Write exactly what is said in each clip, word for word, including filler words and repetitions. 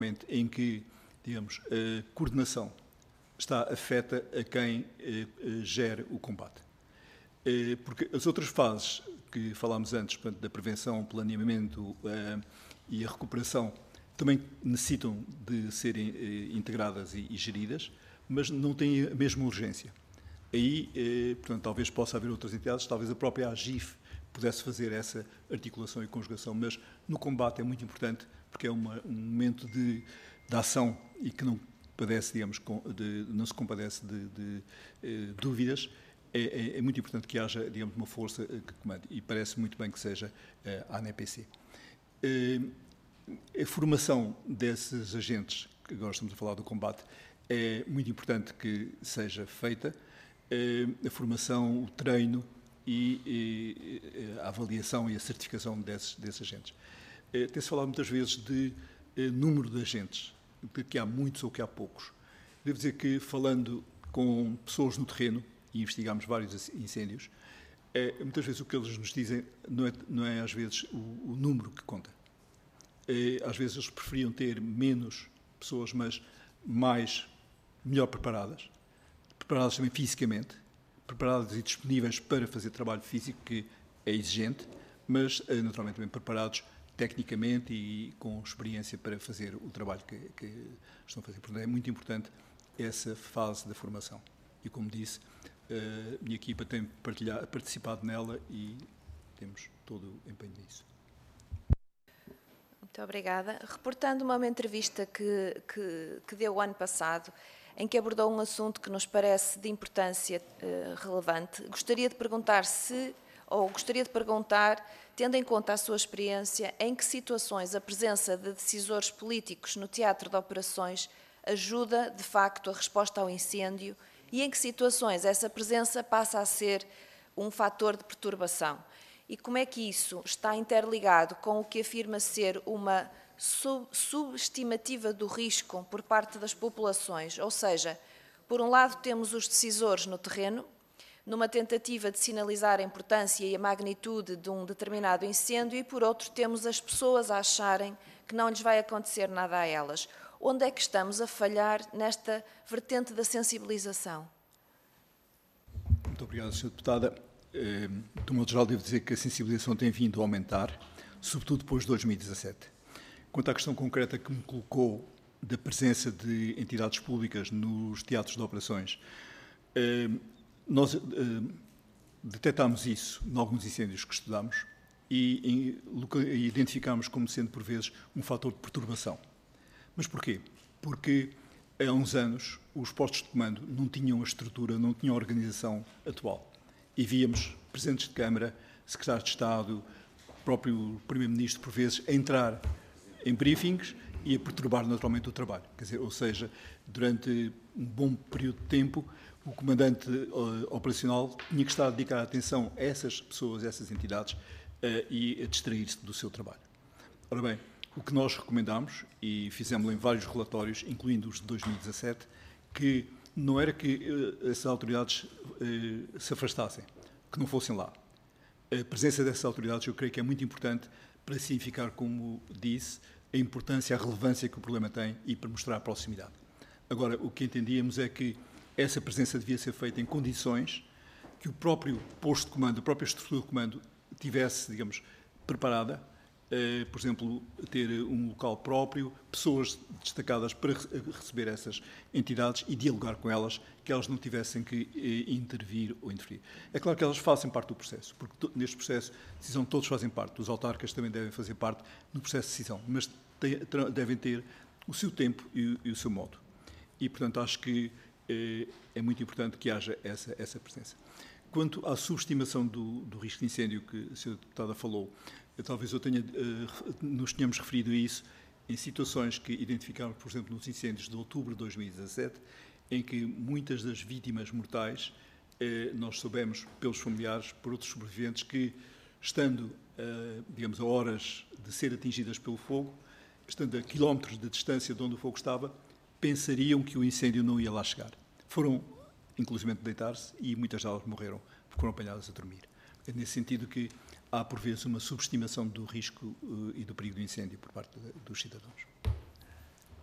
em que, digamos, a coordenação está afeta a quem eh, gere o combate. Eh, porque as outras fases que falámos antes, portanto, da prevenção, planeamento eh, e a recuperação, também necessitam de serem eh, integradas e, e geridas, mas não têm a mesma urgência. Aí, eh, portanto, talvez possa haver outras entidades, talvez a própria AGIF pudesse fazer essa articulação e conjugação, mas no combate é muito importante, porque é uma, um momento de, de ação e que não padece, digamos, de, não se compadece de, de, de dúvidas. É, é, é muito importante que haja, digamos, uma força que comande, e parece muito bem que seja a ANEPC. A formação desses agentes, que agora estamos a falar do combate, é muito importante que seja feita. A formação, o treino e, e a avaliação e a certificação desses, desses agentes. Tem-se falado muitas vezes de número de agentes, de que há muitos ou que há poucos. Devo dizer que, falando com pessoas no terreno, e investigámos vários incêndios, é, muitas vezes o que eles nos dizem não é, não é às vezes, o, o número que conta. É, às vezes eles preferiam ter menos pessoas, mas mais, melhor preparadas, preparadas também fisicamente, preparadas e disponíveis para fazer trabalho físico, que é exigente, mas naturalmente também preparados tecnicamente e com experiência para fazer o trabalho que, que estão a fazer. Portanto, é muito importante essa fase da formação. E, como disse, a minha equipa tem participado nela e temos todo o empenho nisso. Muito obrigada. Reportando-me a uma entrevista que, que, que deu o ano passado, em que abordou um assunto que nos parece de importância uh, relevante, gostaria de perguntar se, ou gostaria de perguntar, tendo em conta a sua experiência, em que situações a presença de decisores políticos no teatro de operações ajuda, de facto, a resposta ao incêndio e em que situações essa presença passa a ser um fator de perturbação. E como é que isso está interligado com o que afirma ser uma sub subestimativa do risco por parte das populações? Ou seja, por um lado temos os decisores no terreno, numa tentativa de sinalizar a importância e a magnitude de um determinado incêndio, e por outro temos as pessoas a acharem que não lhes vai acontecer nada a elas. Onde é que estamos a falhar nesta vertente da sensibilização? Muito obrigado, senhora Deputada. De modo geral, devo dizer que a sensibilização tem vindo a aumentar, sobretudo depois de dois mil e dezassete. Quanto à questão concreta que me colocou da presença de entidades públicas nos teatros de operações, nós detectámos isso em alguns incêndios que estudámos e identificámos como sendo, por vezes, um fator de perturbação. Mas porquê? Porque há uns anos os postos de comando não tinham a estrutura, não tinham a organização atual. E víamos presidentes de Câmara, secretários de Estado, o próprio Primeiro-Ministro, por vezes, a entrar em briefings e a perturbar naturalmente o trabalho. Quer dizer, ou seja, durante um bom período de tempo, o comandante uh, operacional tinha que estar a dedicar a atenção a essas pessoas, a essas entidades, uh, e a distrair-se do seu trabalho. Ora bem, o que nós recomendámos, e fizemos em vários relatórios, incluindo os de dois mil e dezassete, que não era que uh, essas autoridades uh, se afastassem, que não fossem lá. A presença dessas autoridades, eu creio que é muito importante para significar, como disse, a importância, a relevância que o problema tem e para mostrar a proximidade. Agora, o que entendíamos é que essa presença devia ser feita em condições que o próprio posto de comando, a própria estrutura de comando tivesse, digamos, preparada, eh, por exemplo, ter um local próprio, pessoas destacadas para receber essas entidades e dialogar com elas, que elas não tivessem que eh, intervir ou interferir. É claro que elas fazem parte do processo, porque neste processo de decisão todos fazem parte, os autarcas também devem fazer parte no processo de decisão, mas te, devem ter o seu tempo e, e o seu modo. E, portanto, acho que eh, é muito importante que haja essa, essa presença. Quanto à subestimação do, do risco de incêndio que a senhora Deputada falou, talvez eu tenha, nos tenhamos referido a isso em situações que identificámos, por exemplo, nos incêndios de outubro de dois mil e dezassete, em que muitas das vítimas mortais, nós soubemos pelos familiares, por outros sobreviventes, que estando, digamos, a horas de ser atingidas pelo fogo, estando a quilómetros de distância de onde o fogo estava, pensariam que o incêndio não ia lá chegar. Foram, inclusive, deitar-se e muitas delas morreram, porque foram apanhadas a dormir. É nesse sentido que há, por vezes, uma subestimação do risco uh, e do perigo do incêndio por parte de, dos cidadãos.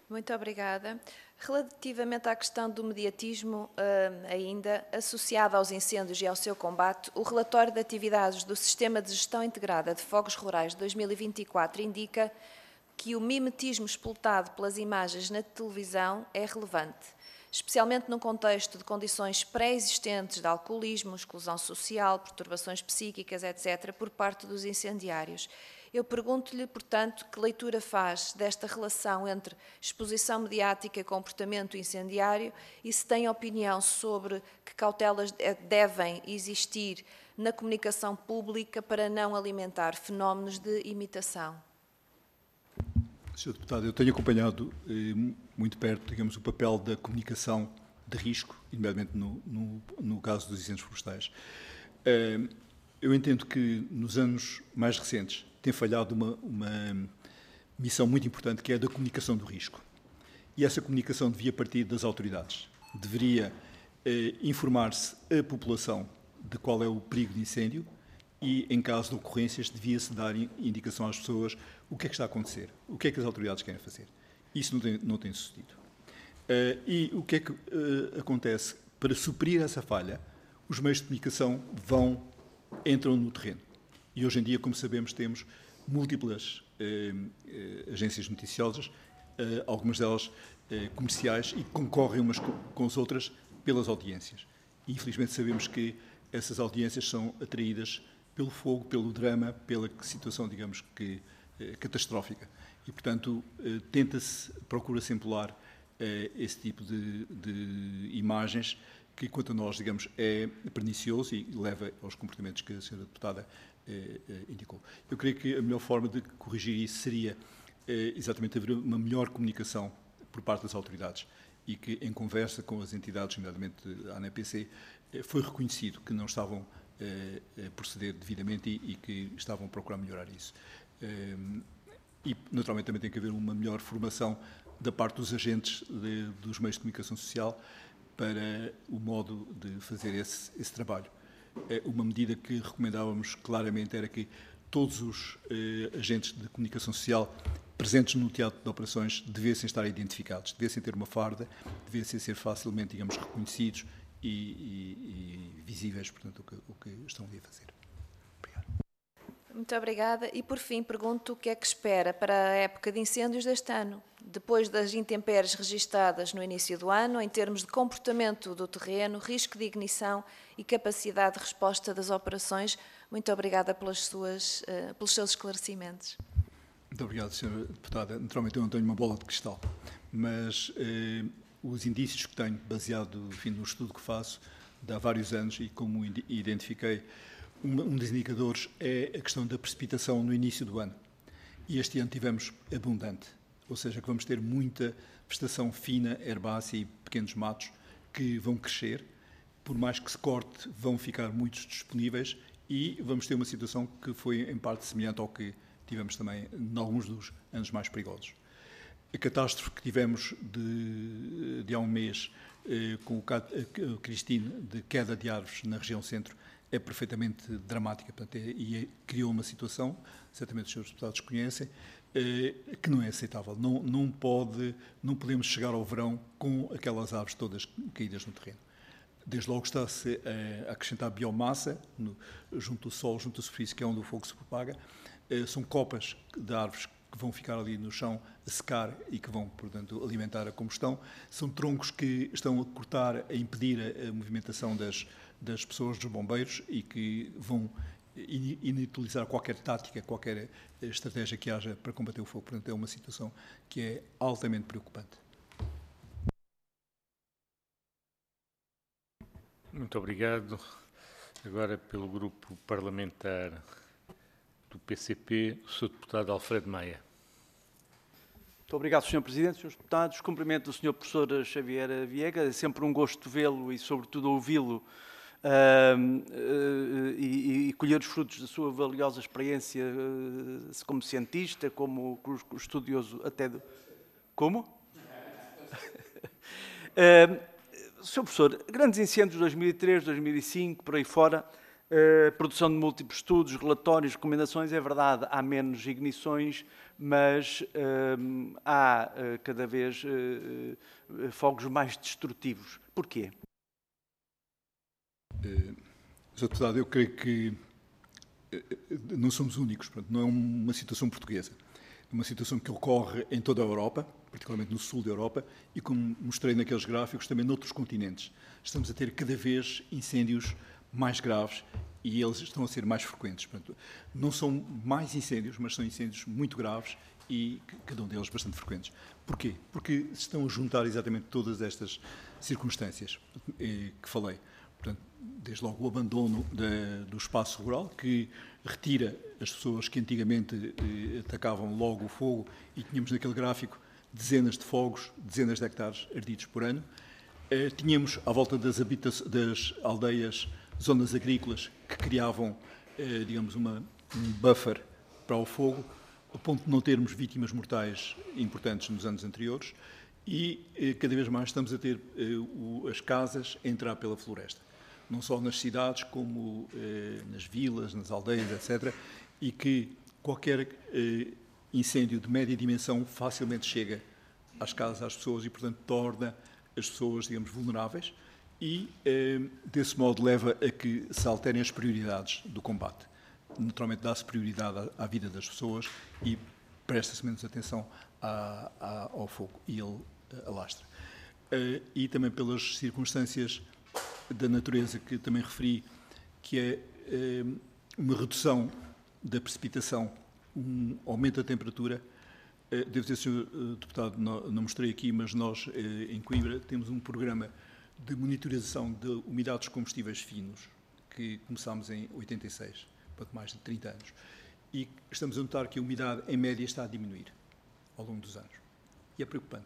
Muito obrigada. Relativamente à questão do mediatismo, ainda associado aos incêndios e ao seu combate, o relatório de atividades do Sistema de Gestão Integrada de Fogos Rurais de dois mil e vinte e quatro indica que o mimetismo explotado pelas imagens na televisão é relevante, especialmente num contexto de condições pré-existentes de alcoolismo, exclusão social, perturbações psíquicas, etcétera, por parte dos incendiários. Eu pergunto-lhe, portanto, que leitura faz desta relação entre exposição mediática e comportamento incendiário e se tem opinião sobre que cautelas devem existir na comunicação pública para não alimentar fenómenos de imitação. senhor Deputado, eu tenho acompanhado eh, muito perto, digamos, o papel da comunicação de risco, nomeadamente no, no, no caso dos incêndios florestais. Eh, eu entendo que nos anos mais recentes tem falhado uma, uma missão muito importante, que é a da comunicação do risco. E essa comunicação devia partir das autoridades. Deveria eh, informar-se a população de qual é o perigo de incêndio e, em caso de ocorrências, devia-se dar indicação às pessoas o que é que está a acontecer, o que é que as autoridades querem fazer. Isso não tem, não tem sucedido. Uh, e o que é que uh, acontece? Para suprir essa falha, os meios de comunicação vão, entram no terreno. E hoje em dia, como sabemos, temos múltiplas uh, uh, agências noticiosas, uh, algumas delas uh, comerciais, e que concorrem umas com, com as outras pelas audiências. E, infelizmente, sabemos que essas audiências são atraídas pelo fogo, pelo drama, pela situação, digamos que, uh, catastrófica. E, portanto, uh, tenta-se, procura-se empolar uh, esse tipo de, de imagens que, quanto a nós, digamos, é pernicioso e leva aos comportamentos que a senhora deputada eh, eh, indicou. Eu creio que a melhor forma de corrigir isso seria eh, exatamente haver uma melhor comunicação por parte das autoridades e que, em conversa com as entidades, nomeadamente a ANEPC, eh, foi reconhecido que não estavam eh, a proceder devidamente e, e que estavam a procurar melhorar isso. Eh, e, naturalmente, também tem que haver uma melhor formação da parte dos agentes de, dos meios de comunicação social para o modo de fazer esse, esse trabalho. Uma medida que recomendávamos claramente era que todos os eh, agentes de comunicação social presentes no teatro de operações devessem estar identificados, devessem ter uma farda, devessem ser facilmente, digamos, reconhecidos e, e, e visíveis, portanto, o que, o que estão ali a fazer. Obrigado. Muito obrigada. E, por fim, pergunto o que é que espera para a época de incêndios deste ano, depois das intempéries registadas no início do ano, em termos de comportamento do terreno, risco de ignição e capacidade de resposta das operações. Muito obrigada pelas suas, uh, pelos seus esclarecimentos. Muito obrigado, senhora Deputada. Naturalmente eu não tenho uma bola de cristal, mas eh, os indícios que tenho, baseado, enfim, no estudo que faço de há vários anos e como identifiquei, um, um dos indicadores é a questão da precipitação no início do ano. E este ano tivemos abundante, ou seja, que vamos ter muita vegetação fina, herbácea e pequenos matos que vão crescer, por mais que se corte, vão ficar muitos disponíveis e vamos ter uma situação que foi em parte semelhante ao que tivemos também em alguns dos anos mais perigosos. A catástrofe que tivemos de, de há um mês eh, com o, o Cristine de queda de árvores na região centro é perfeitamente dramática, portanto, é, e é, criou uma situação, certamente os senhores deputados conhecem, eh, que não é aceitável. Não, não, pode, não podemos chegar ao verão com aquelas árvores todas caídas no terreno. Desde logo está-se a acrescentar biomassa no, junto ao solo, junto à superfície, que é onde o fogo se propaga. Eh, são copas de árvores que vão ficar ali no chão a secar e que vão, portanto, alimentar a combustão. São troncos que estão a cortar, a impedir a, a movimentação das, das pessoas, dos bombeiros, e que vão inutilizar qualquer tática, qualquer estratégia que haja para combater o fogo. Portanto, é uma situação que é altamente preocupante. Muito obrigado. Agora, pelo grupo parlamentar do P C P, o senhor deputado Alfredo Maia. Muito obrigado, senhor Presidente, senhores deputados. Cumprimento o senhor professor Xavier Viega. É sempre um gosto vê-lo e, sobretudo, ouvi-lo uh, uh, e, e colher os frutos da sua valiosa experiência uh, como cientista, como estudioso até... Do... Como? uh, senhor professor, grandes incêndios de dois mil e três, dois mil e cinco, por aí fora, Uh, produção de múltiplos estudos, relatórios, recomendações, é verdade, há menos ignições, mas uh, há uh, cada vez uh, uh, fogos mais destrutivos. Porquê? Uh, senhor Deputado, eu creio que uh, não somos únicos, portanto, não é uma situação portuguesa. É uma situação que ocorre em toda a Europa, particularmente no sul da Europa, e como mostrei naqueles gráficos, também noutros continentes. Estamos a ter cada vez incêndios mais graves e eles estão a ser mais frequentes. Portanto, não são mais incêndios, mas são incêndios muito graves e cada um deles bastante frequentes. Porquê? Porque se estão a juntar exatamente todas estas circunstâncias que falei. Portanto, desde logo o abandono da, do espaço rural, que retira as pessoas que antigamente eh, atacavam logo o fogo, e tínhamos naquele gráfico dezenas de fogos, dezenas de hectares ardidos por ano. Eh, tínhamos à volta das, das aldeias zonas agrícolas que criavam, eh, digamos, uma, um buffer para o fogo, a ponto de não termos vítimas mortais importantes nos anos anteriores, e eh, cada vez mais estamos a ter eh, o, as casas a entrar pela floresta, não só nas cidades, como eh, nas vilas, nas aldeias, etcétera, e que qualquer eh, incêndio de média dimensão facilmente chega às casas, às pessoas, e, portanto, torna as pessoas, digamos, vulneráveis, e, eh, desse modo, leva a que se alterem as prioridades do combate. Naturalmente, dá-se prioridade à, à vida das pessoas e presta-se menos atenção à, à, ao fogo, e ele uh, alastra. Uh, e também pelas circunstâncias da natureza que também referi, que é uh, uma redução da precipitação, um aumento da temperatura. Uh, devo dizer, senhor Deputado, não, não mostrei aqui, mas nós, uh, em Coimbra, temos um programa de monitorização de umidade dos combustíveis finos, que começámos em oitenta e seis, portanto mais de trinta anos, e estamos a notar que a umidade, em média, está a diminuir ao longo dos anos. E é preocupante.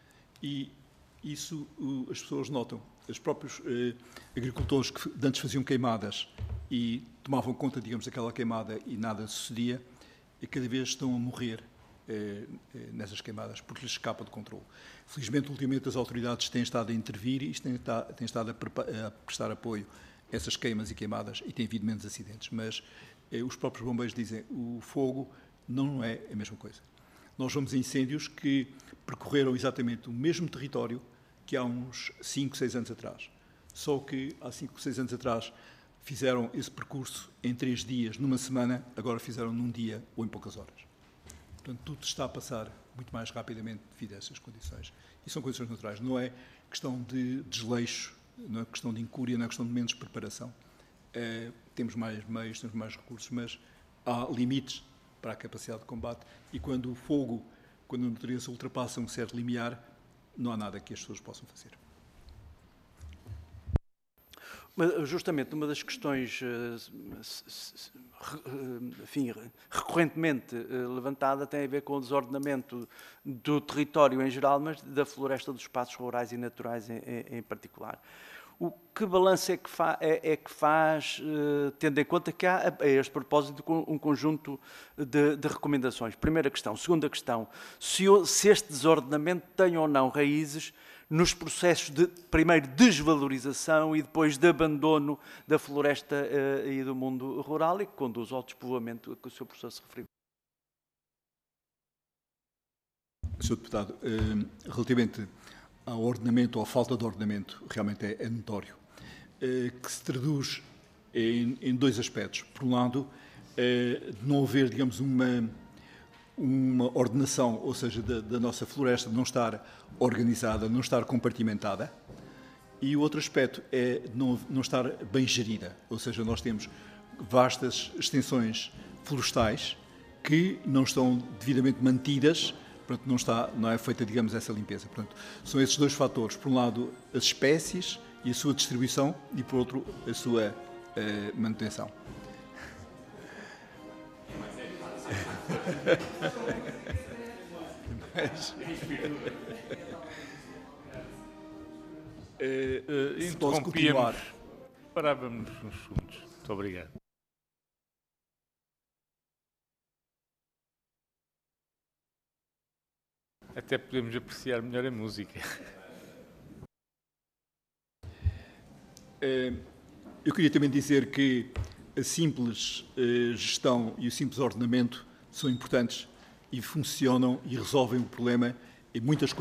E isso uh, as pessoas notam. Os próprios uh, agricultores que antes faziam queimadas e tomavam conta, digamos, daquela queimada e nada sucedia, e cada vez estão a morrer eh, nessas queimadas, porque lhes escapa de controle. Felizmente, ultimamente, as autoridades têm estado a intervir e têm, têm estado a, a prestar apoio a essas queimas e queimadas, e tem havido menos acidentes. Mas eh, os próprios bombeiros dizem que o fogo não é a mesma coisa. Nós vamos a incêndios que percorreram exatamente o mesmo território que há uns cinco, seis anos atrás. Só que há cinco, seis anos atrás fizeram esse percurso em três dias, numa semana, agora fizeram num dia ou em poucas horas. Portanto, tudo está a passar muito mais rapidamente devido a essas condições. E são condições naturais. Não é questão de desleixo, não é questão de incúria, não é questão de menos preparação. É, temos mais meios, temos mais recursos, mas há limites para a capacidade de combate, e quando o fogo, quando a natureza ultrapassa um certo limiar, não há nada que as pessoas possam fazer. Mas, justamente, uma das questões enfim, recorrentemente levantada tem a ver com o desordenamento do território em geral, mas da floresta, dos espaços rurais e naturais em, em particular. O que balanço é que, fa é, é que faz, uh, tendo em conta que há, a este propósito, um conjunto de, de recomendações? Primeira questão. Segunda questão, se, se este desordenamento tem ou não raízes nos processos de, primeiro, desvalorização e depois de abandono da floresta uh, e do mundo rural, e que conduz ao despovoamento a que o senhor professor se referiu. senhor Deputado, uh, relativamente ao ordenamento ou à falta de ordenamento, realmente é, é notório, eh, que se traduz em, em dois aspectos. Por um lado, eh, de não haver, digamos, uma, uma ordenação, ou seja, da, da nossa floresta não estar organizada, não estar compartimentada, e o outro aspecto é de não, não estar bem gerida, ou seja, nós temos vastas extensões florestais que não estão devidamente mantidas. Portanto, não, está, não é feita, digamos, essa limpeza. Portanto, são esses dois fatores. Por um lado, as espécies e a sua distribuição, e por outro, a sua uh, manutenção. Mas, uh, uh, interrompíamos, parávamos uns segundos. Muito obrigado. Até podemos apreciar melhor a música. Eu queria também dizer que a simples eh, gestão e o simples ordenamento são importantes e funcionam e resolvem o problema em muitas coisas.